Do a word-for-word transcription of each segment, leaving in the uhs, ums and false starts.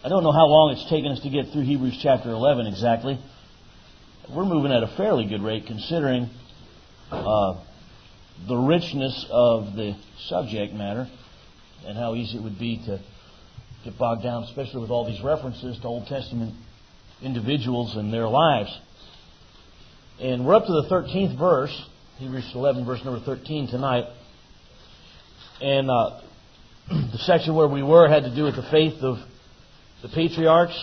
I don't know how long it's taken us to get through Hebrews chapter eleven exactly. We're moving at a fairly good rate considering uh, the richness of the subject matter and how easy it would be to get bogged down, especially with all these references to Old Testament individuals and their lives. And we're up to the thirteenth verse, Hebrews eleven, verse number thirteen tonight. And uh, the section where we were had to do with the faith of the patriarchs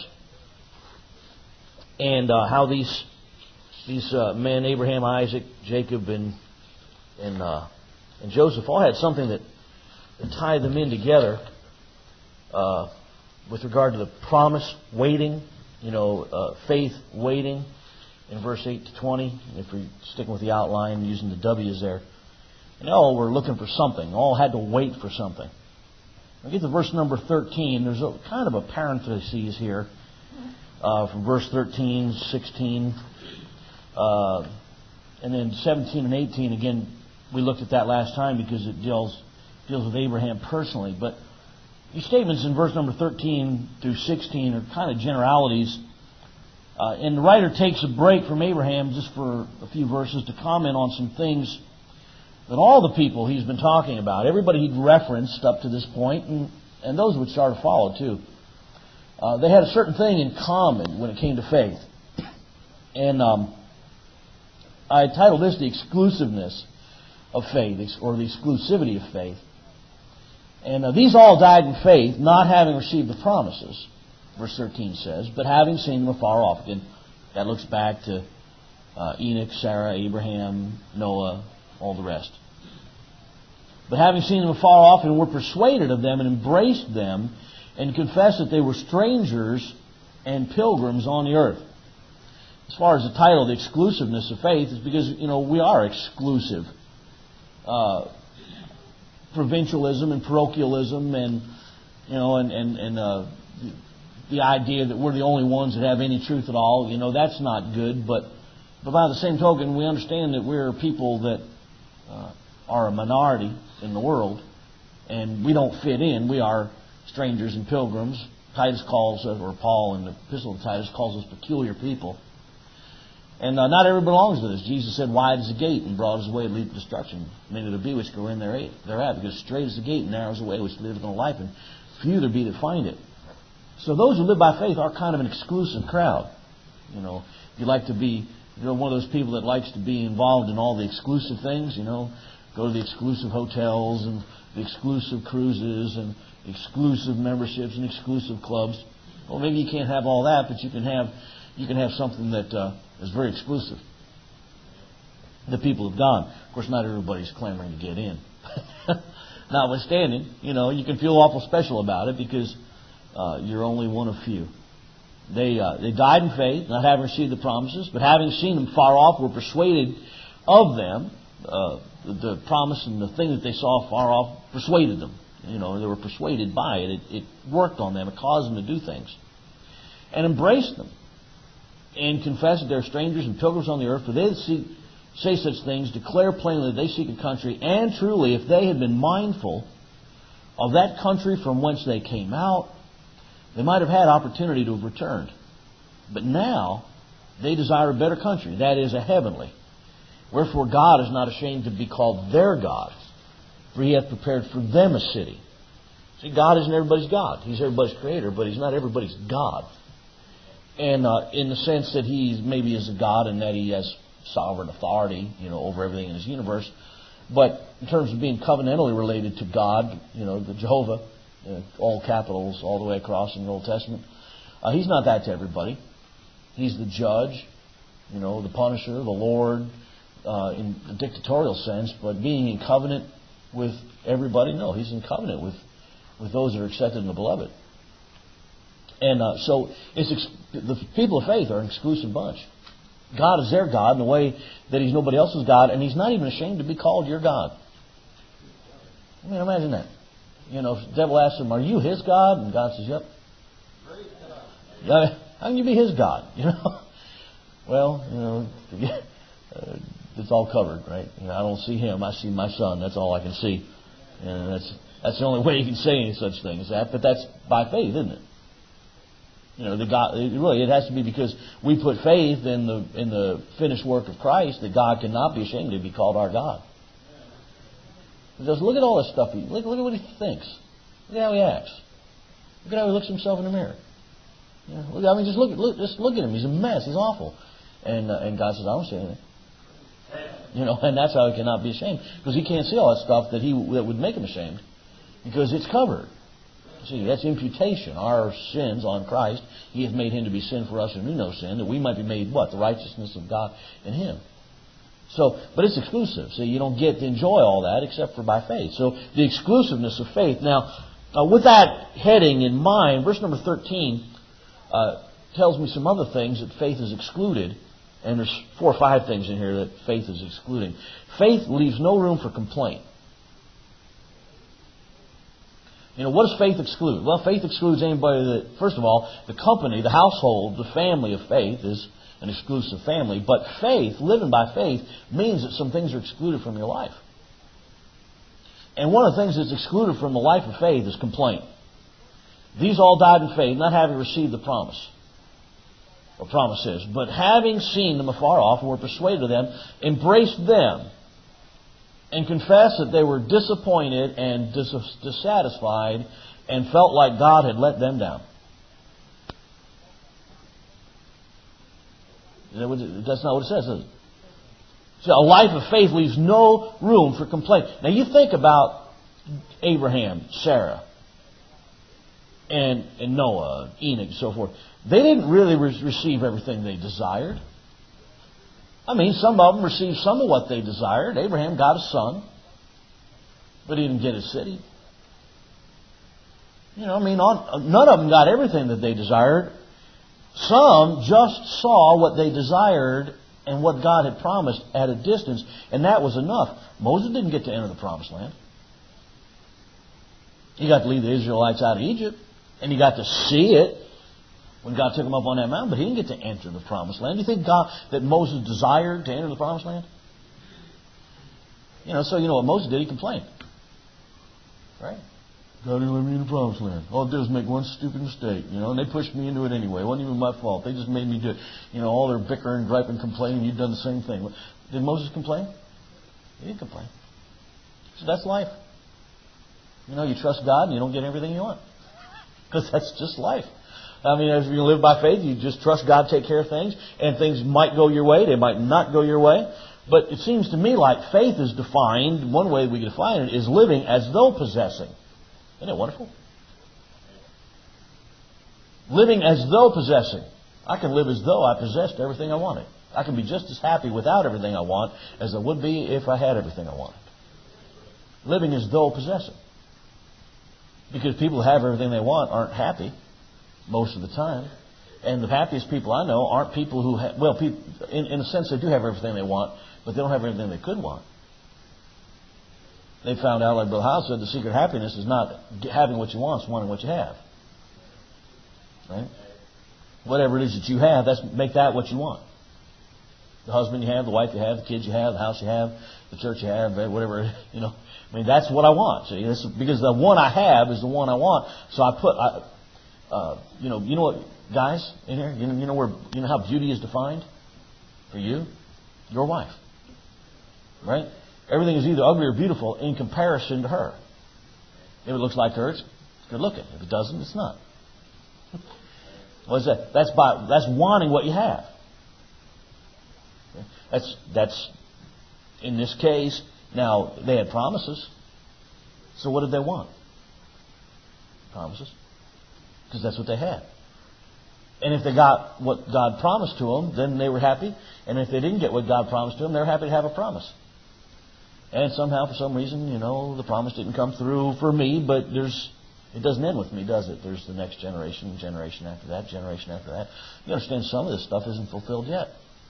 and uh, how these these uh, men, Abraham, Isaac, Jacob, and and uh, and Joseph, all had something that, that tied them in together uh, with regard to the promise, waiting, you know, uh, faith, waiting, in verse eight to twenty. If we're sticking with the outline, using the W's there. And they all were looking for something. All had to wait for something. We get to verse number thirteen. There's a kind of a parenthesis here uh, from verse thirteen, sixteen, uh, and then seventeen and eighteen. Again, we looked at that last time because it deals deals with Abraham personally. But these statements in verse number thirteen through sixteen are kind of generalities. Uh, and the writer takes a break from Abraham just for a few verses to comment on some things that all the people he's been talking about, everybody he'd referenced up to this point, and, and those would start to follow too, uh, they had a certain thing in common when it came to faith. And um, I titled this The Exclusiveness of Faith, or the Exclusivity of Faith. And uh, these all died in faith, not having received the promises, verse thirteen says, but having seen them afar off. Again, that looks back to uh, Enoch, Sarah, Abraham, Noah, all the rest. But having seen them afar off and were persuaded of them and embraced them and confessed that they were strangers and pilgrims on the earth. As far as the title, the exclusiveness of faith, is because, you know, we are exclusive. Uh, provincialism and parochialism and, you know, and, and, and uh, the idea that we're the only ones that have any truth at all, you know, that's not good. But, but by the same token, we understand that we're people that uh, are a minority in the world, and we don't fit in. We are strangers and pilgrims. Titus calls us, or Paul in the Epistle to Titus calls us peculiar people. And uh, not everybody belongs to this. Jesus said, wide is the gate and broad is the way that leads to destruction. Many there be which go in thereat, because straight is the gate and narrow is the way which leadeth unto life, and few there be that find it. So those who live by faith are kind of an exclusive crowd. You know, if you like to be, you know, one of those people that likes to be involved in all the exclusive things, you know, go to the exclusive hotels and the exclusive cruises and exclusive memberships and exclusive clubs. Well, maybe you can't have all that, but you can have you can have something that uh, is very exclusive. The people have gone. Of course, not everybody's clamoring to get in. Notwithstanding, you know, you can feel awful special about it because uh, you're only one of few. They uh, they died in faith, not having received the promises, but having seen them far off, were persuaded of them. Uh, the, the promise and the thing that they saw far off persuaded them. You know, they were persuaded by it. It, it worked on them. It caused them to do things. And embraced them. And confessed that they're strangers and pilgrims on the earth, for they that seek, say such things, declare plainly that they seek a country. And truly, if they had been mindful of that country from whence they came out, they might have had opportunity to have returned. But now, they desire a better country, that is, a heavenly. Wherefore God is not ashamed to be called their God, for He hath prepared for them a city. See, God isn't everybody's God. He's everybody's creator, but He's not everybody's God. And uh, in the sense that He maybe is a God and that He has sovereign authority, you know, over everything in His universe. But in terms of being covenantally related to God, you know, the Jehovah, uh, all capitals all the way across in the Old Testament, uh, He's not that to everybody. He's the judge, you know, the punisher, the Lord, uh, in the dictatorial sense. But being in covenant with everybody, no, He's in covenant with, with those that are accepted in the beloved. And uh, so it's ex- the people of faith are an exclusive bunch. God is their God in the way that He's nobody else's God, and He's not even ashamed to be called your God. I mean, imagine that. You know, if the devil asks Him, are you His God? And God says, yep. Yeah, how can you be His God? You know? Well, you know, uh, it's all covered, right? You know, I don't see Him. I see my Son. That's all I can see. And that's that's the only way you can say any such thing as that. But that's by faith, isn't it? You know, the God, it really, it has to be because we put faith in the in the finished work of Christ that God cannot be ashamed to be called our God. Because look at all this stuff. He, look, look at what he thinks. Look at how he acts. Look at how he looks himself in the mirror. You know, look, I mean, just look, look, just look at him. He's a mess. He's awful. And uh, and God says, I don't say anything. You know, and that's how he cannot be ashamed, because he can't see all that stuff that he that would make him ashamed, because it's covered. See, that's imputation. Our sins on Christ, He has made Him to be sin for us who knew no sin, that we might be made what? The righteousness of God in Him. So, but it's exclusive. So you don't get to enjoy all that except for by faith. So the exclusiveness of faith. Now, uh, with that heading in mind, verse number thirteen uh, tells me some other things that faith is excluded. And there's four or five things in here that faith is excluding. Faith leaves no room for complaint. You know, what does faith exclude? Well, faith excludes anybody that, first of all, the company, the household, the family of faith is an exclusive family. But faith, living by faith, means that some things are excluded from your life. And one of the things that's excluded from the life of faith is complaint. These all died in faith, not having received the promise. Or promises, but having seen them afar off and were persuaded of them, embraced them, and confessed that they were disappointed and dis- dissatisfied and felt like God had let them down. That's not what it says, is it? So a life of faith leaves no room for complaint. Now you think about Abraham, Sarah, and, and Noah, Enoch, and so forth. They didn't really re- receive everything they desired. I mean, some of them received some of what they desired. Abraham got a son, but he didn't get a city. You know, I mean, on, none of them got everything that they desired. Some just saw what they desired and what God had promised at a distance, and that was enough. Moses didn't get to enter the promised land. He got to lead the Israelites out of Egypt, and he got to see it when God took him up on that mountain, but he didn't get to enter the promised land. Do you think God that Moses desired to enter the promised land? You know, so you know what Moses did? He complained. Right? God didn't let me in the promised land. All I did was make one stupid mistake, you know, and they pushed me into it anyway. It wasn't even my fault. They just made me do it. You know, all their bickering, griping, complaining, you've done the same thing. Did Moses complain? He didn't complain. So that's life. You know, you trust God and you don't get everything you want. Because that's just life. I mean, as you live by faith, you just trust God to take care of things, and things might go your way, they might not go your way. But it seems to me like faith is defined, one way we can define it is living as though possessing. Isn't it wonderful? Living as though possessing. I can live as though I possessed everything I wanted. I can be just as happy without everything I want as I would be if I had everything I wanted. Living as though possessing. Because people who have everything they want aren't happy most of the time. And the happiest people I know aren't people who have, well, people, in, in a sense they do have everything they want, but they don't have everything they could want. They found out, like Brother Howe said, the secret of happiness is not having what you want, it's wanting what you have. Right? Whatever it is that you have, that's make that what you want. The husband you have, the wife you have, the kids you have, the house you have, the church you have, whatever, you know. I mean, that's what I want. See, this, because the one I have is the one I want. So I put, I, uh, you know, you know what, guys in here, you know, you know where, you know how beauty is defined for you? Your wife, right? Everything is either ugly or beautiful in comparison to her. If it looks like her, it's good looking. If it doesn't, it's not. What is that? That's by that's wanting what you have. That's that's in this case. Now they had promises. So what did they want? Promises, because that's what they had. And if they got what God promised to them, then they were happy. And if they didn't get what God promised to them, they were happy to have a promise. And somehow, for some reason, you know, the promise didn't come through for me, but there's, it doesn't end with me, does it? There's the next generation, generation after that, generation after that. You understand some of this stuff isn't fulfilled yet.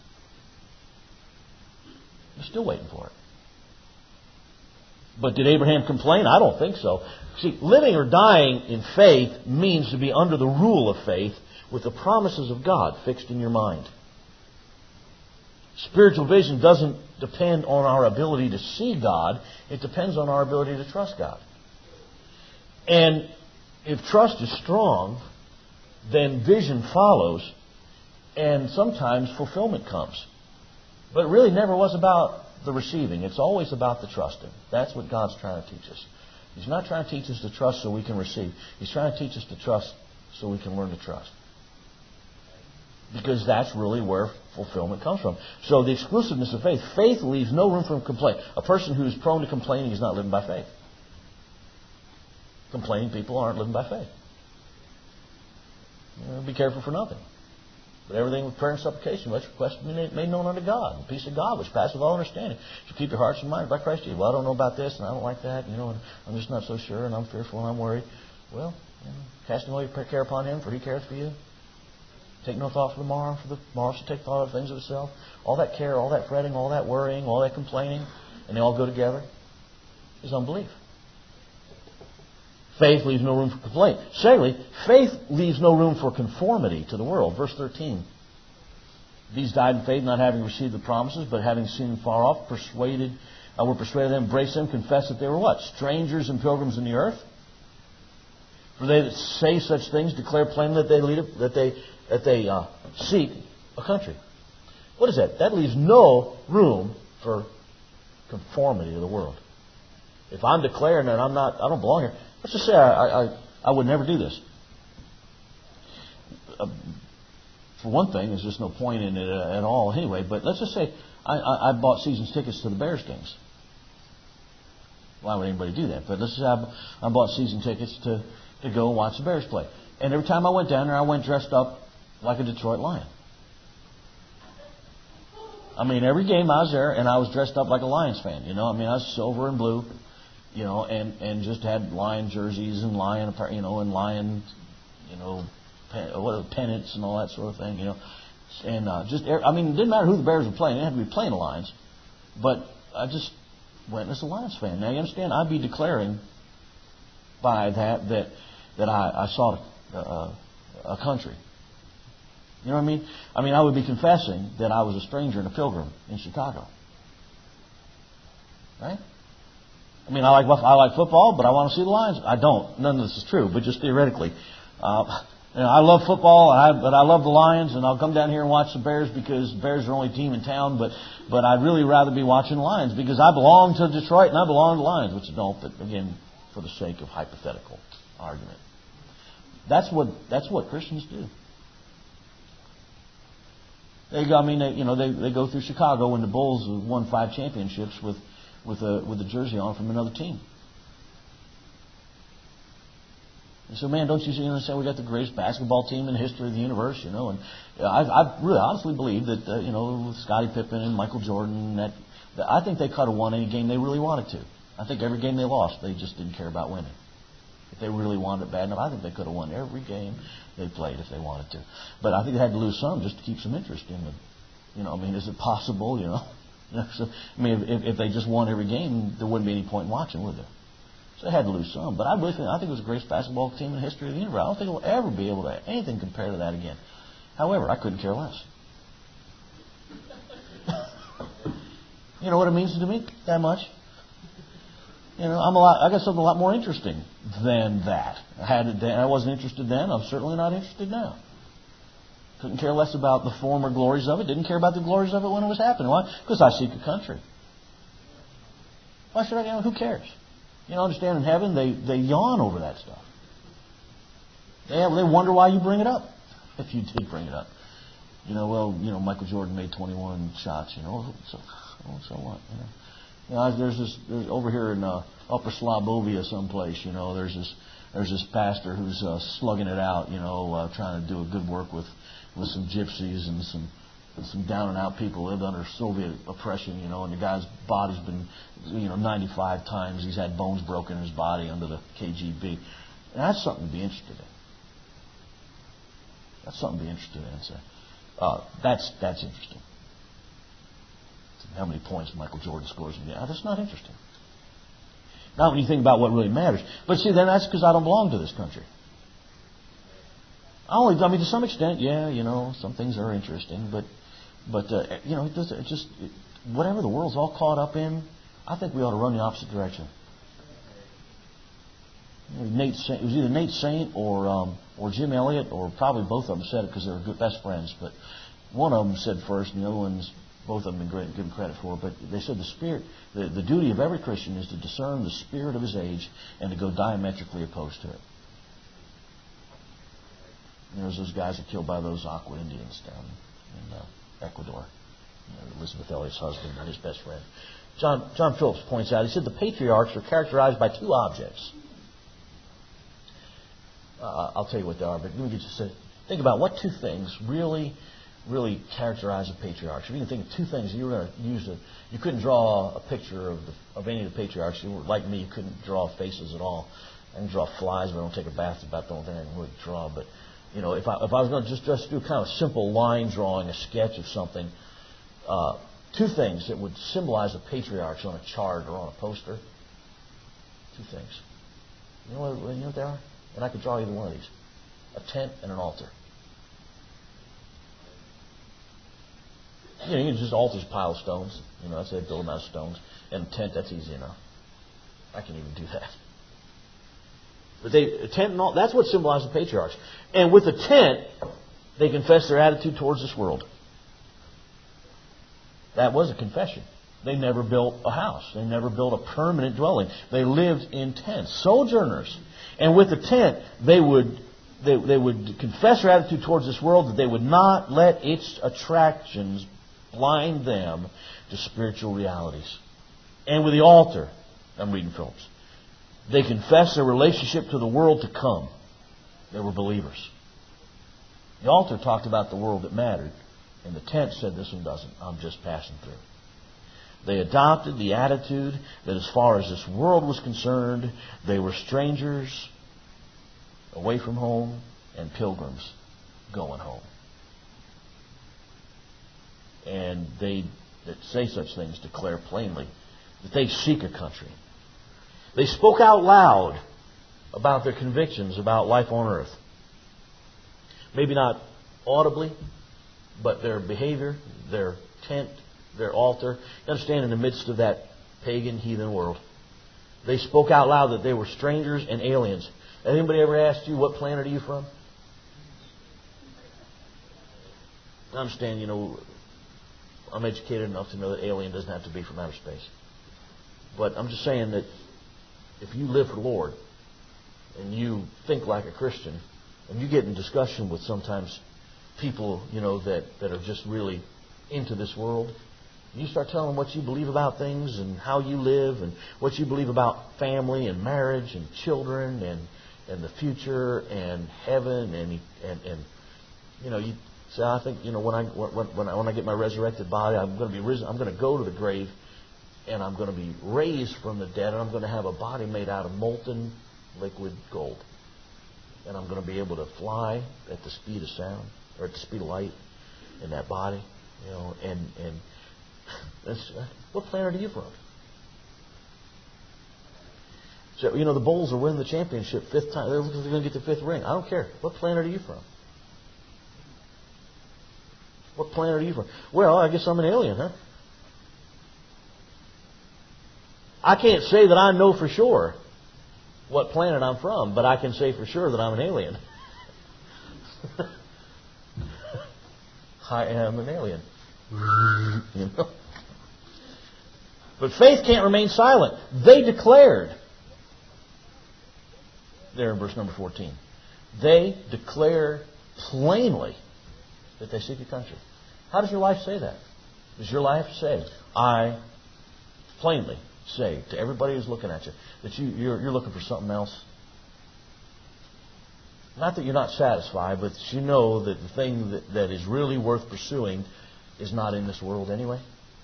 You're still waiting for it. But did Abraham complain? I don't think so. See, living or dying in faith means to be under the rule of faith with the promises of God fixed in your mind. Spiritual vision doesn't depend on our ability to see God. It depends on our ability to trust God. And if trust is strong, then vision follows, and sometimes fulfillment comes. But it really never was about the receiving. It's always about the trusting. That's what God's trying to teach us. He's not trying to teach us to trust so we can receive. He's trying to teach us to trust so we can learn to trust. Because that's really where fulfillment comes from. So the exclusiveness of faith. Faith leaves no room for complaint. A person who is prone to complaining is not living by faith. Complaining people aren't living by faith. You know, be careful for nothing. But everything with prayer and supplication, let's request be made known unto God. The peace of God, which passes all understanding. You keep your hearts and minds by Christ Jesus. Well, I don't know about this, and I don't like that. You know, and I'm just not so sure, and I'm fearful, and I'm worried. Well, you know, casting all your care upon Him, for He careth for you. Take no thought for the morrow, for the morrow shall take thought of things of itself. All that care, all that fretting, all that worrying, all that complaining, and they all go together, is unbelief. Faith leaves no room for complaint. Secondly, faith leaves no room for conformity to the world. Verse thirteen. These died in faith, not having received the promises, but having seen them far off, persuaded, uh, were persuaded them, embraced them, confessed that they were what? Strangers and pilgrims in the earth. For they that say such things declare plainly that they lead, a, that they that they uh, seek a country. What is that? That leaves no room for conformity to the world. If I'm declaring that I'm not, I don't belong here. Let's just say I, I, I would never do this. Uh, for one thing, there's just no point in it at all anyway. But let's just say I, I, I bought season tickets to the Bears games. Why would anybody do that? But let's just say I, I bought season tickets to, to go and watch the Bears play. And every time I went down there, I went dressed up like a Detroit Lion. I mean, every game I was there, and I was dressed up like a Lions fan. You know, I mean, I was silver and blue. You know, and, and just had Lion jerseys and Lion, you know, and Lion, you know, pen, what pennants and all that sort of thing, you know. And uh, just, I mean, it didn't matter who the Bears were playing. They didn't have to be playing the Lions. But I just went as a Lions fan. Now, you understand, I'd be declaring by that that, that I, I sought a, a country. You know what I mean? I mean, I would be confessing that I was a stranger and a pilgrim in Chicago. Right? I mean, I like I like football, but I want to see the Lions. I don't. None of this is true, but just theoretically. Uh, you know, I love football, I, but I love the Lions, and I'll come down here and watch the Bears because the Bears are the only team in town, but, but I'd really rather be watching the Lions because I belong to Detroit and I belong to the Lions, which I don't, but again, for the sake of hypothetical argument. That's what that's what Christians do. They go, I mean, they, you know, they, they go through Chicago when the Bulls won five championships with with a with a jersey on from another team. And so, man, don't you see, understand we got the greatest basketball team in the history of the universe, you know? And I, I really honestly believe that, uh, you know, with Scottie Pippen and Michael Jordan, that, that I think they could have won any game they really wanted to. I think every game they lost, they just didn't care about winning. If they really wanted it bad enough, I think they could have won every game they played if they wanted to. But I think they had to lose some just to keep some interest in them. You know, I mean, is it possible, you know? So, I mean, if, if they just won every game, there wouldn't be any point in watching, would there? So they had to lose some. But I really think, I think it was the greatest basketball team in the history of the universe. I don't think it will ever be able to anything compare to that again. However, I couldn't care less. You know what it means to me? That much. You know, I'm a lot. I got something a lot more interesting than that. I had it then. I wasn't interested then. I'm certainly not interested now. Couldn't care less about the former glories of it. Didn't care about the glories of it when it was happening. Why? Because I seek a country. Why should I? You know, who cares? You know, understand in heaven they, they yawn over that stuff. They have, they wonder why you bring it up. If you did bring it up, you know, well, you know, Michael Jordan made twenty-one shots. You know, so so what? You know, you know there's this there's over here in uh, Upper Slobovia someplace. You know, there's this there's this pastor who's uh, slugging it out. You know, uh, trying to do a good work with. with some gypsies and some and some down and out people who lived under Soviet oppression, you know, and the guy's body's been, you know, ninety-five times. He's had bones broken in his body under the K G B. And that's something to be interested in. That's something to be interested in. So, uh, that's that's interesting. How many points Michael Jordan scores in the game? That's not interesting. Not when you think about what really matters. But see, then that's because I don't belong to this country. I only, I mean, to some extent, yeah, you know, some things are interesting, but, but uh, you know, it does, it just it, whatever the world's all caught up in, I think we ought to run the opposite direction. You Nate Saint, it was either Nate Saint or um, or Jim Elliott, or probably both of them said it because they were good best friends. But one of them said first, and the other ones, both of them, been great, given credit for. But they said the spirit, the, the duty of every Christian is to discern the spirit of his age and to go diametrically opposed to it. And there's those guys that killed by those Aqua Indians down in uh, Ecuador. You know, Elizabeth Elliott's husband and his best friend. John John Phillips points out. He said the patriarchs are characterized by two objects. Uh, I'll tell you what they are, but let me just say, think about what two things really, really characterize a patriarch. If you can think of two things, you were going to use a, you couldn't draw a picture of the, of any of the patriarchs. You were like me, you couldn't draw faces at all. I can draw flies, but I don't take a bath. It's about the only thing I can really draw. But you know, if I if I was going to just just do kind of a simple line drawing, a sketch of something, uh, two things that would symbolize the patriarchs on a chart or on a poster. Two things. You know what? You know what they are? And I could draw either one of these. A tent and an altar. You know, you can just altar's a pile of stones. You know, that's a build out of stones. And a tent, that's easy enough. I can even do that. But they, a tent and all, that's what symbolizes the patriarchs. And with a tent, they confess their attitude towards this world. That was a confession. They never built a house. They never built a permanent dwelling. They lived in tents, sojourners. And with the tent, they would they, they would confess their attitude towards this world, that they would not let its attractions blind them to spiritual realities. And with the altar, I'm reading Phillips, they confess their relationship to the world to come. They were believers. The altar talked about the world that mattered, and the tent said this one doesn't. I'm just passing through. They adopted the attitude that as far as this world was concerned, they were strangers away from home and pilgrims going home. And they that say such things declare plainly that they seek a country. They spoke out loud about their convictions about life on earth. Maybe not audibly, but their behavior, their tent, their altar. You understand, in the midst of that pagan, heathen world, they spoke out loud that they were strangers and aliens. Anybody ever asked you, what planet are you from? I understand, you know, I'm educated enough to know that alien doesn't have to be from outer space. But I'm just saying that if you live for the Lord and you think like a Christian, and you get in discussion with sometimes people, you know, that, that are just really into this world, you start telling them what you believe about things and how you live and what you believe about family and marriage and children and and the future and heaven and and, and you know, you say, I think, you know, when I when, when I when I get my resurrected body, I'm going to be risen. I'm going to go to the grave, and I'm going to be raised from the dead, and I'm going to have a body made out of molten liquid gold, and I'm going to be able to fly at the speed of sound or at the speed of light in that body, you know, and and that's, what planet are you from? So, you know, the Bulls are winning the championship fifth time. They're going to get the fifth ring. I don't care. What planet are you from? What planet are you from? Well, I guess I'm an alien, huh? I can't say that I know for sure what planet I'm from, but I can say for sure that I'm an alien. I am an alien. You know? But faith can't remain silent. They declared, there in verse number fourteen, they declare plainly that they seek a country. How does your life say that? Does your life say, I plainly say to everybody who's looking at you that you, you're, you're looking for something else? Not that you're not satisfied, but that you know that the thing that, that is really worth pursuing is not in this world anyway.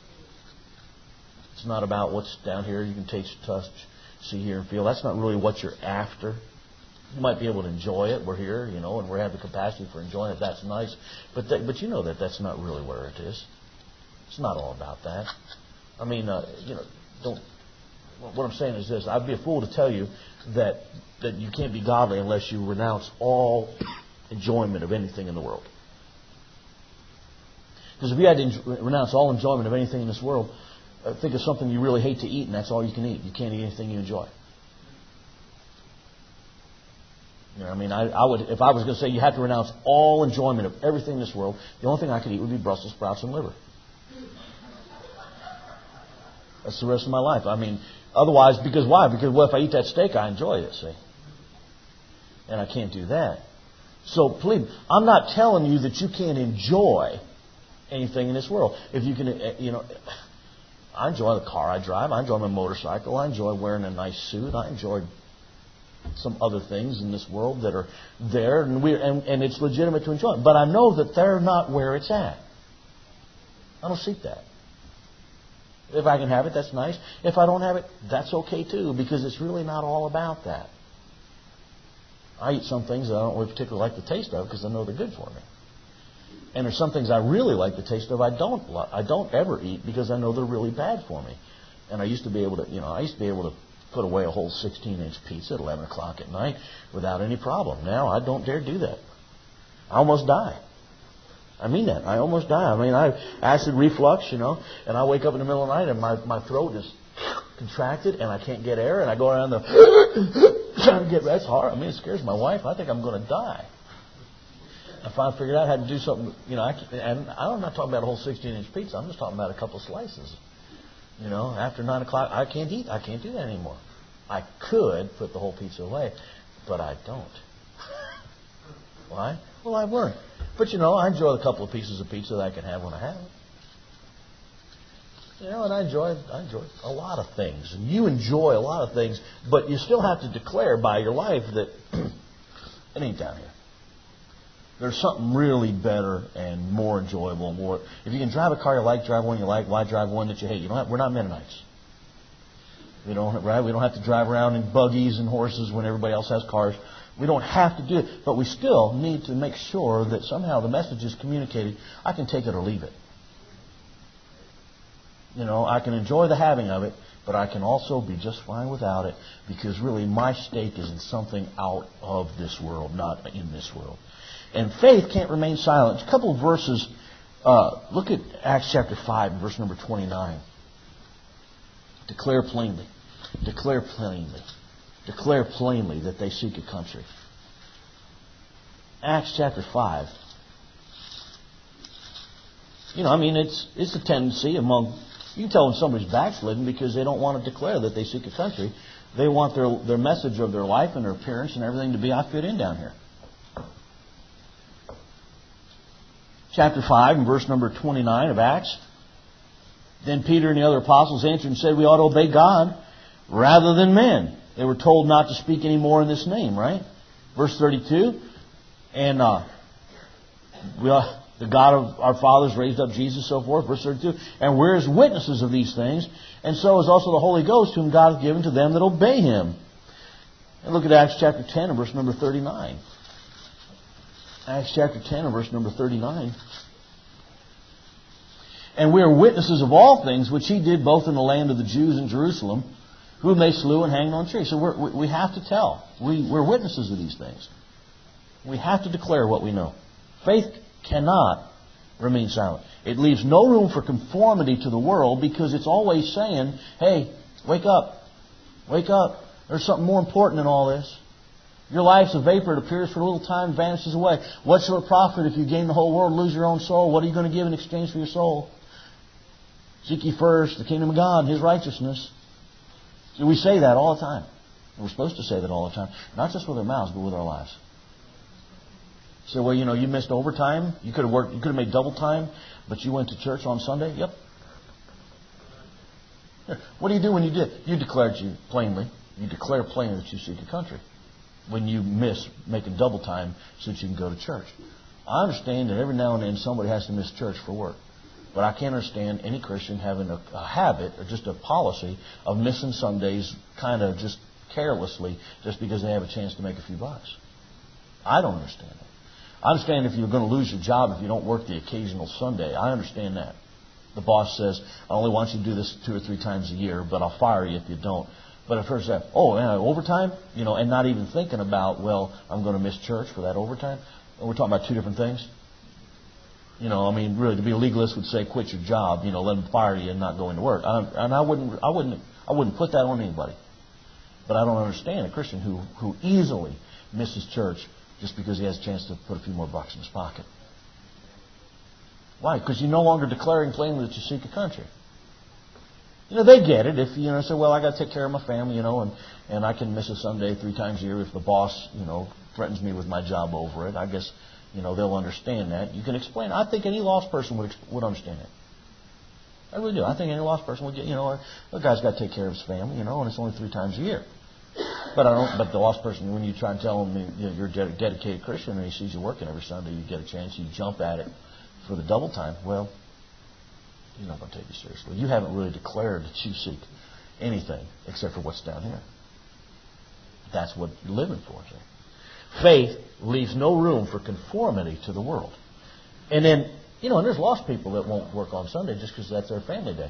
It's not about what's down here. You can taste, touch, see, hear, and feel. That's not really what you're after. You might be able to enjoy it. We're here, you know, and we have the capacity for enjoying it. That's nice. But that, but you know that that's not really where it is. It's not all about that. I mean, uh, you know, don't. What I'm saying is this: I'd be a fool to tell you that that you can't be godly unless you renounce all enjoyment of anything in the world. Because if you had to renounce all enjoyment of anything in this world, uh, think of something you really hate to eat, and that's all you can eat. You can't eat anything you enjoy. You know, I mean, I, I would, if I was going to say you have to renounce all enjoyment of everything in this world, the only thing I could eat would be Brussels sprouts and liver. That's the rest of my life. I mean, otherwise, because why? Because, well, if I eat that steak, I enjoy it, see? And I can't do that. So, please, I'm not telling you that you can't enjoy anything in this world. If you can, you know, I enjoy the car I drive. I enjoy my motorcycle. I enjoy wearing a nice suit. I enjoy some other things in this world that are there, and we and, and it's legitimate to enjoy. But I know that they're not where it's at. I don't seek that. If I can have it, that's nice. If I don't have it, that's okay too, because it's really not all about that. I eat some things that I don't really particularly like the taste of because I know they're good for me. And there's some things I really like the taste of I don't li- I don't ever eat because I know they're really bad for me. And I used to be able to, you know, I used to be able to put away a whole sixteen-inch pizza at eleven o'clock at night without any problem. Now I don't dare do that. I almost die. I mean that. I almost die. I mean, I have acid reflux, you know, and I wake up in the middle of the night and my, my throat is contracted and I can't get air and I go around the trying to get, that's hard. I mean, it scares my wife. I think I'm going to die. I finally figured out how to do something, you know, I can, and I'm not talking about a whole sixteen-inch pizza. I'm just talking about a couple of slices. You know, after nine o'clock, I can't eat. I can't do that anymore. I could put the whole pizza away, but I don't. Why? Well, I've learned. But, you know, I enjoy a couple of pieces of pizza that I can have when I have it. You know, and I enjoy, I enjoy a lot of things. And you enjoy a lot of things, but you still have to declare by your life that it ain't down here. There's something really better and more enjoyable. More, if you can drive a car you like, drive one you like. Why drive one that you hate? You don't have, we're not Mennonites. We don't, right? We don't have to drive around in buggies and horses when everybody else has cars. We don't have to do it, but we still need to make sure that somehow the message is communicated. I can take it or leave it. You know, I can enjoy the having of it, but I can also be just fine without it, because really my stake is in something out of this world, not in this world. And faith can't remain silent. A couple of verses. Uh, look at Acts chapter five, verse number twenty-nine. Declare plainly. Declare plainly. Declare plainly that they seek a country. Acts chapter five. You know, I mean, it's it's a tendency among... You can tell when somebody's backslidden because they don't want to declare that they seek a country. They want their, their message of their life and their appearance and everything to be, I fit in down here. Chapter five and verse number twenty-nine of Acts. Then Peter and the other apostles answered and said, we ought to obey God rather than men. They were told not to speak any more in this name, right? Verse thirty-two. And uh, we are, the God of our fathers raised up Jesus, so forth. Verse thirty-two. And we're as witnesses of these things, and so is also the Holy Ghost, whom God hath given to them that obey Him. And look at Acts chapter ten and verse number thirty-nine. Acts chapter ten and verse number thirty-nine. And we are witnesses of all things which He did both in the land of the Jews and Jerusalem, whom they slew and hanged on trees. So we're, we we have to tell. We, we're witnesses of these things. We have to declare what we know. Faith cannot remain silent. It leaves no room for conformity to the world because it's always saying, hey, wake up. Wake up. There's something more important than all this. Your life's a vapor. It appears for a little time, vanishes away. What shall it profit if you gain the whole world and lose your own soul? What are you going to give in exchange for your soul? Seek ye first the kingdom of God and His righteousness. So we say that all the time. We're supposed to say that all the time. Not just with our mouths, but with our lives. So, well, you know, you missed overtime. You could have worked, you could have made double time, but you went to church on Sunday. Yep. Here, what do you do when you did? You declared you plainly. You declare plainly that you seek a country. When you miss making double time so that you can go to church. I understand that every now and then somebody has to miss church for work. But I can't understand any Christian having a, a habit or just a policy of missing Sundays kind of just carelessly just because they have a chance to make a few bucks. I don't understand that. I understand if you're going to lose your job if you don't work the occasional Sunday. I understand that. The boss says, I only want you to do this two or three times a year, but I'll fire you if you don't. But if there's that, oh, man, overtime, you know, and not even thinking about, well, I'm going to miss church for that overtime. We're talking about two different things. You know, I mean, really, to be a legalist would say, quit your job, you know, let them fire you and not go into work. I, and I wouldn't, I wouldn't, I wouldn't put that on anybody. But I don't understand a Christian who, who easily misses church just because he has a chance to put a few more bucks in his pocket. Why? Because you're no longer declaring plainly that you seek a country. You know, they get it. If, you know, say, well, I got to take care of my family, you know, and, and I can miss a Sunday three times a year if the boss, you know, threatens me with my job over it. I guess, you know, they'll understand that. You can explain. I think any lost person would would understand it. I really do. I think any lost person would get, you know, a guy's got to take care of his family, you know, and it's only three times a year. But I don't. But the lost person, when you try and tell him you know, you're a dedicated Christian and he sees you working every Sunday, you get a chance, you jump at it for the double time. Well, he's not going to take you seriously. You haven't really declared that you seek anything except for what's down here. That's what you're living for. See? Faith leaves no room for conformity to the world. And then, you know, and there's lost people that won't work on Sunday just because that's their family day.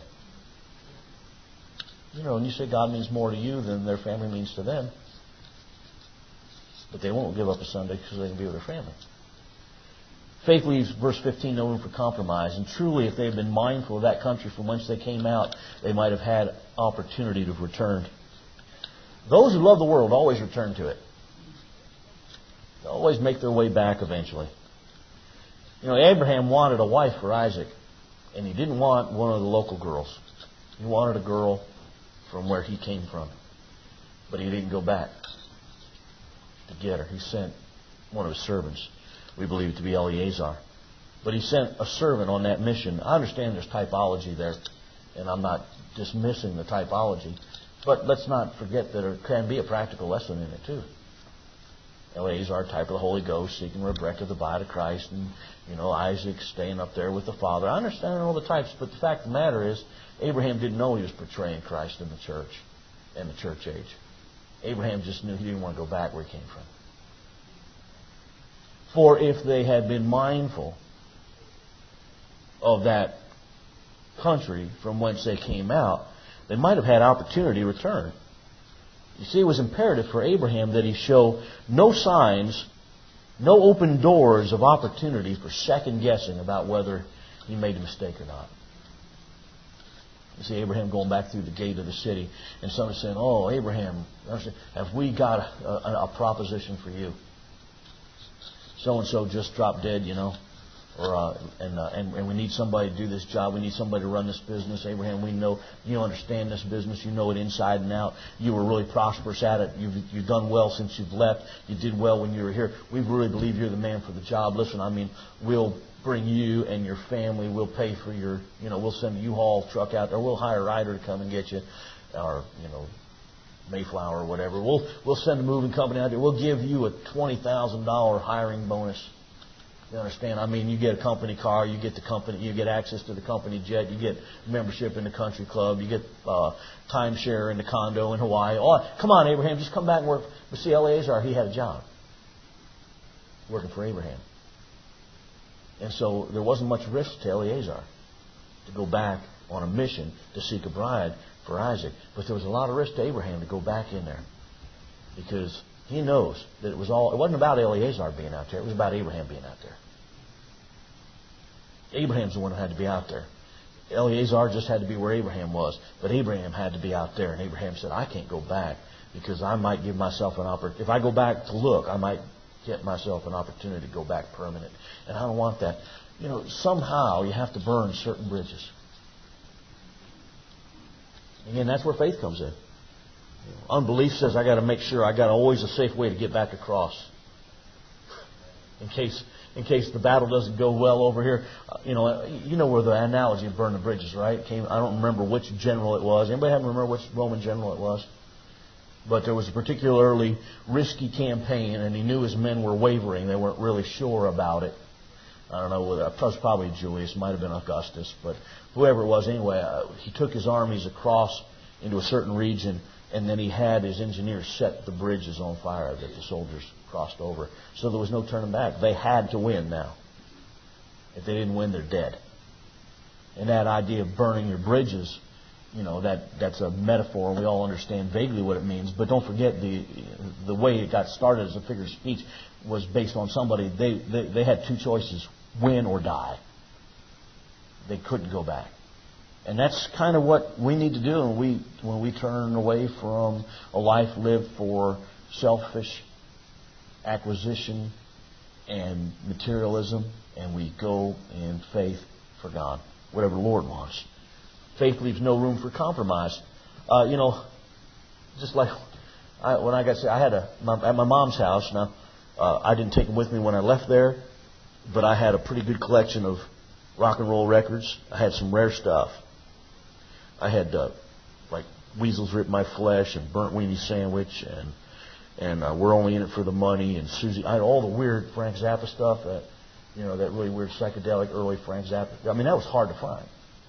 You know, and you say God means more to you than their family means to them. But they won't give up a Sunday because they can be with their family. Faith leaves, verse fifteen, no room for compromise. And truly, if they had been mindful of that country from whence they came out, they might have had opportunity to have returned. Those who love the world always return to it. They always make their way back eventually. You know, Abraham wanted a wife for Isaac, and he didn't want one of the local girls. He wanted a girl from where he came from. But he didn't go back to get her. He sent one of his servants. We believe it to be Eleazar. But he sent a servant on that mission. I understand there's typology there, and I'm not dismissing the typology. But let's not forget that there can be a practical lesson in it too. Eleazar, type of the Holy Ghost, seeking Rebekah, the bride of Christ, and you know Isaac staying up there with the Father. I understand all the types, but the fact of the matter is, Abraham didn't know he was portraying Christ in the church, in the church age. Abraham just knew he didn't want to go back where he came from. For if they had been mindful of that country from whence they came out, they might have had opportunity to return. You see, it was imperative for Abraham that he show no signs, no open doors of opportunity for second guessing about whether he made a mistake or not. You see Abraham going back through the gate of the city, and someone saying, "Oh, Abraham, have we got a, a, a proposition for you? So and so just dropped dead, you know, or uh, and, uh, and and we need somebody to do this job. We need somebody to run this business. Abraham, we know you understand this business. You know it inside and out. You were really prosperous at it. You've you've done well since you've left. You did well when you were here. We really believe you're the man for the job. Listen, I mean, we'll bring you and your family. We'll pay for your, you know, we'll send a U-Haul truck out there. We'll hire a rider to come and get you, or you know, Mayflower or whatever. We'll we'll send a moving company out there. We'll give you a twenty thousand dollar hiring bonus. You understand? I mean, you get a company car, you get the company, you get access to the company jet, you get membership in the country club, you get uh, timeshare in the condo in Hawaii. Oh, come on, Abraham, just come back and work. But see, Eleazar, he had a job working for Abraham, and so there wasn't much risk to Eleazar to go back on a mission to seek a bride for Isaac. But there was a lot of risk to Abraham to go back in there, because he knows that it was all, it wasn't about Eleazar being out there, it was about Abraham being out there. Abraham's the one who had to be out there. Eleazar just had to be where Abraham was, but Abraham had to be out there. And Abraham said, I can't go back because I might give myself an opportunity. If I go back to look, I might get myself an opportunity to go back permanent. And I don't want that. You know, somehow you have to burn certain bridges. Again, that's where faith comes in. Unbelief says I got to make sure I got always a safe way to get back across, in case in case the battle doesn't go well over here. Uh, you know, you know where the analogy of burn the bridges, right? Came. I don't remember which general it was. Anybody happen to remember which Roman general it was? But there was a particularly risky campaign, and he knew his men were wavering. They weren't really sure about it. I don't know whether it was probably Julius, might have been Augustus, but whoever it was, anyway, uh, he took his armies across into a certain region. And then he had his engineers set the bridges on fire that the soldiers crossed over. So there was no turning back. They had to win now. If they didn't win, they're dead. And that idea of burning your bridges, you know, that that's a metaphor, and we all understand vaguely what it means. But don't forget, the the way it got started as a figure of speech was based on somebody. They, they, they had two choices, win or die. They couldn't go back. And that's kind of what we need to do when we, when we turn away from a life lived for selfish acquisition and materialism, and we go in faith for God, whatever the Lord wants. Faith leaves no room for compromise. Uh, you know, just like I, when I got saved, I had a my, at my mom's house. Now, uh, I didn't take them with me when I left there, but I had a pretty good collection of rock and roll records. I had some rare stuff. I had uh, like Weasels Rip My Flesh and Burnt Weenie Sandwich and and uh, We're Only in It for the Money and Susie. I had all the weird Frank Zappa stuff. That you know, that really weird psychedelic early Frank Zappa. I mean, that was hard to find.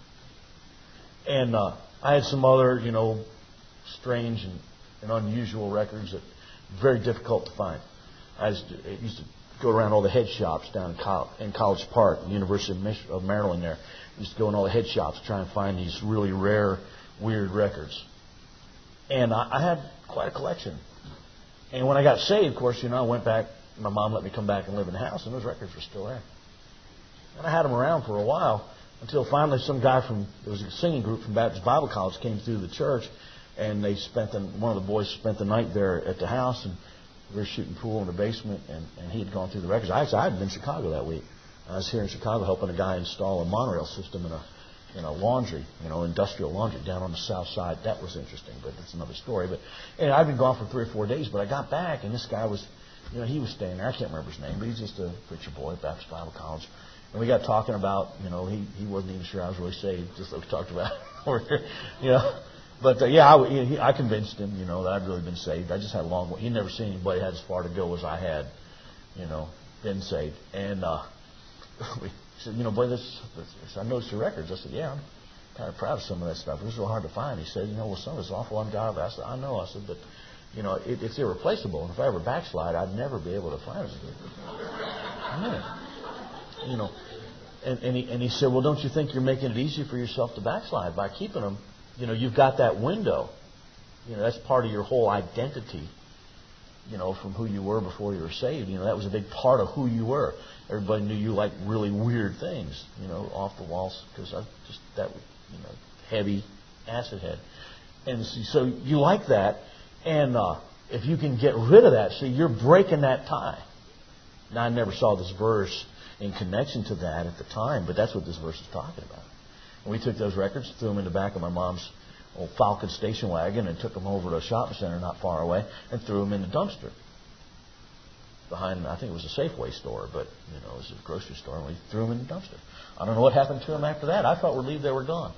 And uh, I had some other, you know, strange and, and unusual records that were very difficult to find. I used to, I used to go around all the head shops down in, Col- in College Park, the University of, Mich- of Maryland there. I used to go in all the head shops to try and find these really rare, weird records. And I, I had quite a collection. And when I got saved, of course, you know, I went back. My mom let me come back and live in the house, and those records were still there. And I had them around for a while until finally some guy from, there was a singing group from Baptist Bible College came through the church, and they spent the, one of the boys spent the night there at the house, and we were shooting pool in the basement, and, and he had gone through the records. I actually I had been in Chicago that week. I was here in Chicago helping a guy install a monorail system in a in a laundry, you know, industrial laundry down on the south side. That was interesting, but that's another story. But and I'd been gone for three or four days, but I got back, and this guy was, you know, he was staying there. I can't remember his name, but he's just a preacher boy at Baptist Bible College. And we got talking about, you know, he, he wasn't even sure I was really saved, just like we talked about over here, you know. But, uh, yeah, I, he, I convinced him, you know, that I'd really been saved. I just had a long way. He'd never seen anybody had as far to go as I had, you know, been saved. And uh, we said, you know, boy, this, this, I noticed your records. I said, yeah, I'm kind of proud of some of that stuff. It was real hard to find. He said, you know, well, some of it's awful ungodly. I said, I know. I said, but, you know, it, it's irreplaceable. And if I ever backslide, I'd never be able to find it again. I mean, you know. And, and, he, and he said, well, don't you think you're making it easy for yourself to backslide by keeping them? You know, you've got that window. You know, that's part of your whole identity, you know, from who you were before you were saved. You know, that was a big part of who you were. Everybody knew you liked really weird things, you know, off the walls, because I just, that, you know, heavy acid head. And so you like that. And uh, if you can get rid of that, see, you're breaking that tie. Now, I never saw this verse in connection to that at the time, but that's what this verse is talking about. And we took those records, threw them in the back of my mom's old Falcon station wagon, and took them over to a shopping center not far away, and threw them in the dumpster behind, I think it was a Safeway store, but you know, it was a grocery store, and we threw them in the dumpster. I don't know what happened to them after that. I felt relieved they were gone.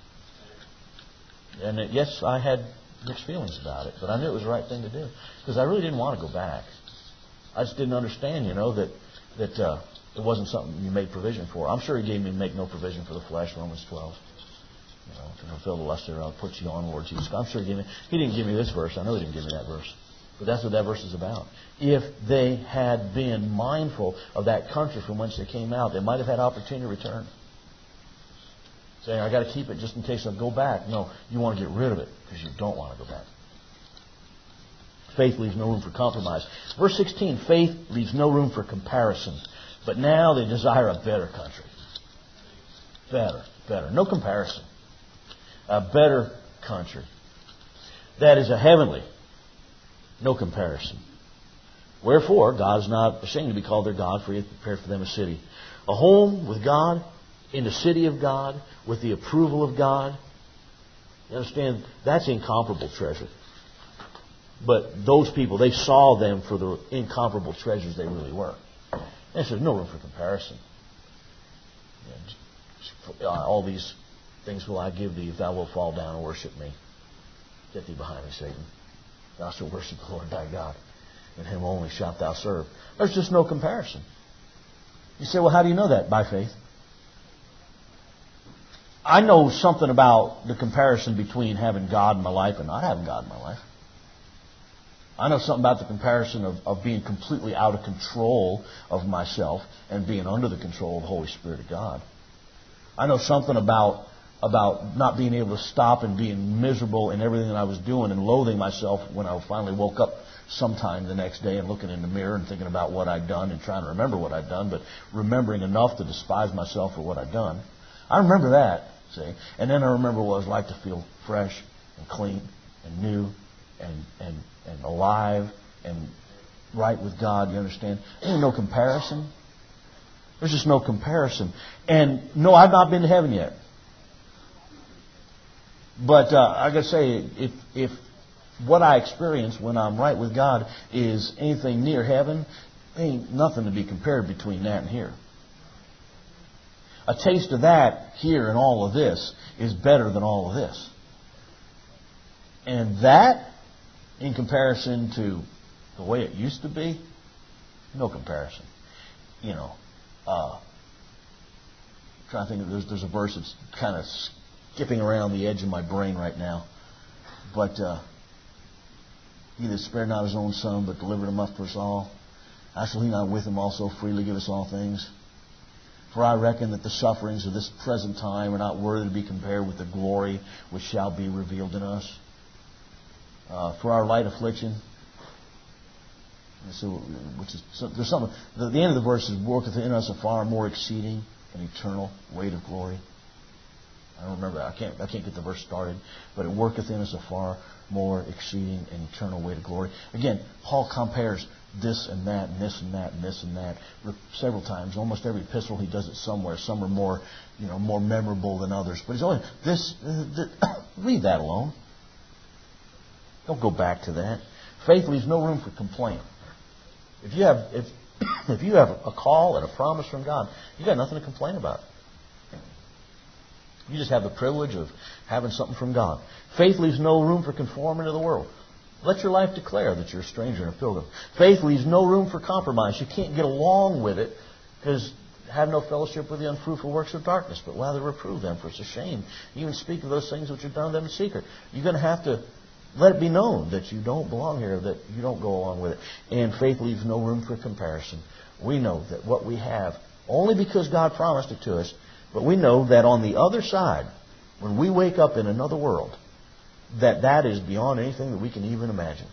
And it, yes, I had mixed feelings about it, but I knew it was the right thing to do, because I really didn't want to go back. I just didn't understand, you know, that that uh, it wasn't something you made provision for. I'm sure He gave me make no provision for the flesh, Romans twelve. You know, to fulfill the lust thereof, put you on, Lord Jesus. I'm sure He gave me. He didn't give me this verse. I know He didn't give me that verse. But that's what that verse is about. If they had been mindful of that country from whence they came out, they might have had opportunity to return. Saying, I got to keep it just in case I go back. No, you want to get rid of it because you don't want to go back. Faith leaves no room for compromise. Verse sixteen, faith leaves no room for comparison. But now they desire a better country. Better, better. No comparison. A better country. That is a heavenly. No comparison. Wherefore, God is not ashamed to be called their God, for He hath prepared for them a city. A home with God, in the city of God, with the approval of God. You understand? That's incomparable treasure. But those people, they saw them for the incomparable treasures they really were. And there's no room for comparison. All these things will I give thee if thou wilt fall down and worship me. Get thee behind me, Satan. Thou shalt worship the Lord thy God. And Him only shalt thou serve. There's just no comparison. You say, well, how do you know that? By faith. I know something about the comparison between having God in my life and not having God in my life. I know something about the comparison of, of being completely out of control of myself and being under the control of the Holy Spirit of God. I know something about about not being able to stop and being miserable in everything that I was doing and loathing myself when I finally woke up sometime the next day and looking in the mirror and thinking about what I'd done and trying to remember what I'd done, but remembering enough to despise myself for what I'd done. I remember that. See? And then I remember what it was like to feel fresh and clean and new and, and, and alive and right with God, you understand? There's no comparison. There's just no comparison. And no, I've not been to heaven yet. But uh, I got to say, if if what I experience when I'm right with God is anything near heaven, ain't nothing to be compared between that and here. A taste of that here and all of this is better than all of this. And that, in comparison to the way it used to be, no comparison. You know, uh, I'm trying to think of there's there's a verse that's kind of skipping around the edge of my brain right now, but uh, He that spared not His own Son, but delivered Him up for us all, how shall He not with Him also freely give us all things? For I reckon that the sufferings of this present time are not worthy to be compared with the glory which shall be revealed in us. Uh, for our light affliction. So, which is so there's something. The, the end of the verse is, "Worketh in us a far more exceeding and eternal weight of glory." I don't remember. I can't. I can't get the verse started, but it worketh in us a far more exceeding and eternal weight of glory. Again, Paul compares this and that and this and that and this and that several times. Almost every epistle he does it somewhere. Some are more, you know, more memorable than others. But he's always this. Uh, this leave that alone. Don't go back to that. Faith leaves no room for complaint. If you have if if you have a call and a promise from God, you got nothing to complain about. You just have the privilege of having something from God. Faith leaves no room for conforming to the world. Let your life declare that you're a stranger and a pilgrim. Faith leaves no room for compromise. You can't get along with it because have no fellowship with the unfruitful works of darkness, but rather reprove them, for it's a shame. You even speak of those things which are done to them in secret. You're going to have to let it be known that you don't belong here, that you don't go along with it. And faith leaves no room for comparison. We know that what we have, only because God promised it to us, but we know that on the other side, when we wake up in another world, that that is beyond anything that we can even imagine.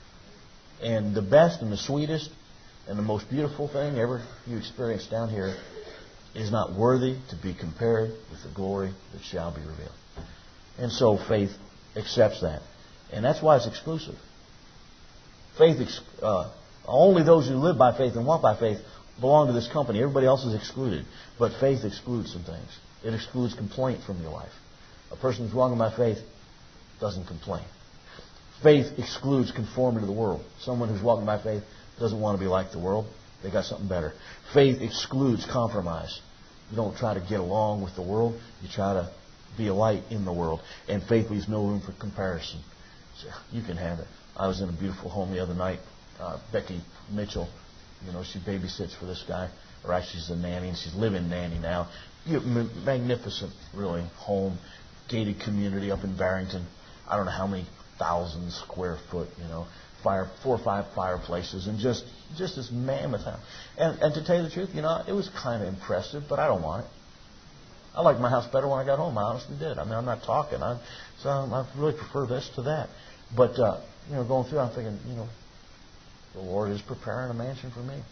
And the best and the sweetest and the most beautiful thing ever you experience down here is not worthy to be compared with the glory that shall be revealed. And so faith accepts that. And that's why it's exclusive. Faith, uh, only those who live by faith and walk by faith belong to this company. Everybody else is excluded. But faith excludes some things. It excludes complaint from your life. A person who's walking by faith doesn't complain. Faith excludes conformity to the world. Someone who's walking by faith doesn't want to be like the world. They got something better. Faith excludes compromise. You don't try to get along with the world. You try to be a light in the world. And faith leaves no room for comparison. So you can have it. I was in a beautiful home the other night. Uh, Becky Mitchell, you know, she babysits for this guy. Or actually she's a nanny, and she's living nanny now. You know, magnificent, really, home, gated community up in Barrington. I don't know how many thousand square foot, you know, fire, four or five fireplaces, and just just this mammoth house. And, and to tell you the truth, you know, it was kind of impressive, but I don't want it. I liked my house better when I got home. I honestly did. I mean, I'm not talking. I, so I really prefer this to that. But, uh, you know, going through, I'm thinking, you know, the Lord is preparing a mansion for me.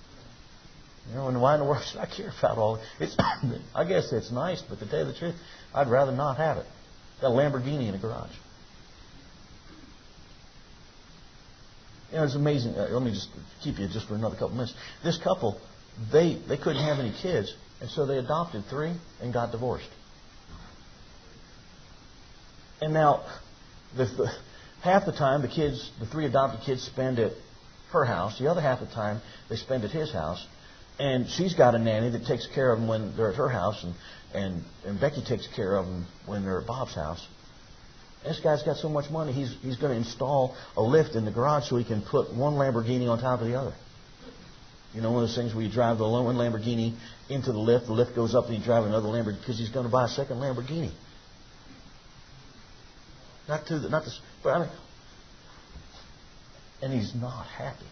You know, and why in the world should I care about all it's? I guess it's nice, but to tell you the truth, I'd rather not have it. Got a Lamborghini in the garage. You know, it's amazing. Uh, let me just keep you just for another couple minutes. This couple, they they couldn't have any kids, and so they adopted three and got divorced. And now, the, the, half the time the kids, the three adopted kids, spend at her house. The other half of the time they spend at his house. And she's got a nanny that takes care of them when they're at her house, and, and, and Becky takes care of them when they're at Bob's house. This guy's got so much money, he's he's going to install a lift in the garage so he can put one Lamborghini on top of the other. You know, one of those things where you drive the one Lamborghini into the lift, the lift goes up, and you drive another Lamborghini because he's going to buy a second Lamborghini. Not to the, not the, but I mean, and he's not happy.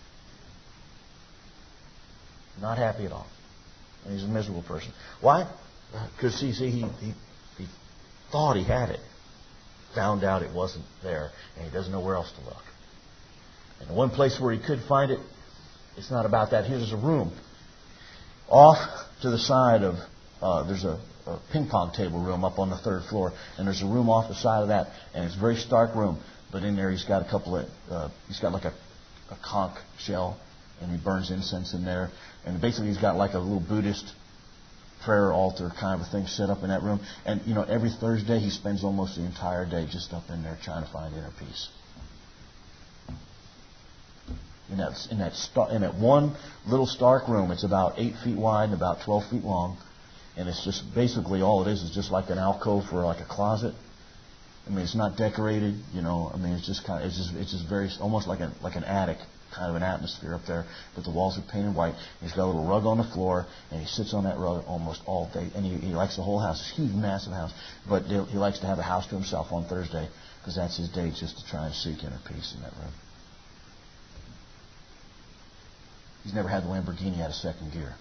Not happy at all. And he's a miserable person. Why? Because, see, see he, he, he thought he had it. Found out it wasn't there. And he doesn't know where else to look. And the one place where he could find it, it's not about that. Here's a room. Off to the side of, uh, there's a, a ping pong table room up on the third floor, and there's a room off the side of that, and it's a very stark room. But in there, he's got a couple of, uh, he's got like a, a conch shell, and he burns incense in there. And basically, he's got like a little Buddhist prayer altar kind of a thing set up in that room. And, you know, every Thursday, he spends almost the entire day just up in there trying to find inner peace. In that, in that, star, in that one little stark room, it's about eight feet wide and about twelve feet long. And it's just basically all it is is just like an alcove for like a closet. I mean, it's not decorated, you know. I mean, it's just kind of, it's just, it's just very, almost like a, like an attic kind of an atmosphere up there. But the walls are painted white. He's got a little rug on the floor, and he sits on that rug almost all day. And he, he likes the whole house. It's a huge, massive house. But he likes to have a house to himself on Thursday because that's his day, just to try and seek inner peace in that room. He's never had the Lamborghini out of second gear.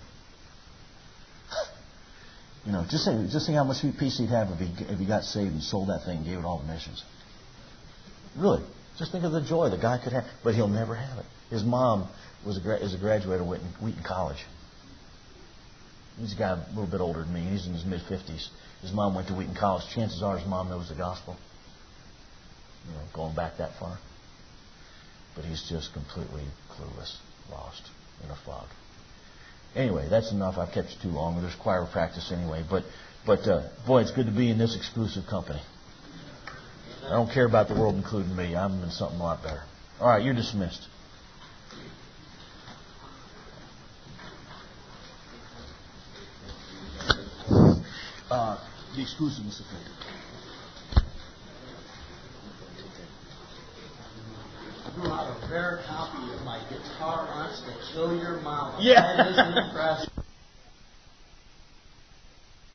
You know, just think, just think how much peace he'd have if he if he got saved and sold that thing and gave it all to missions. Really, just think of the joy the guy could have. But he'll never have it. His mom was a is a graduate of Wheaton, Wheaton College. He's a guy a little bit older than me. He's in his mid fifties. His mom went to Wheaton College. Chances are his mom knows the gospel. You know, going back that far. But he's just completely clueless, lost in a fog. Anyway, that's enough. I've kept you too long. There's choir practice anyway. But, but uh, boy, it's good to be in this exclusive company. I don't care about the world including me. I'm in something a lot better. All right, you're dismissed. Uh, the exclusiveness of faith. I brought a rare copy of my Guitar Wants to Kill Your Mama. Yeah. That is impressive.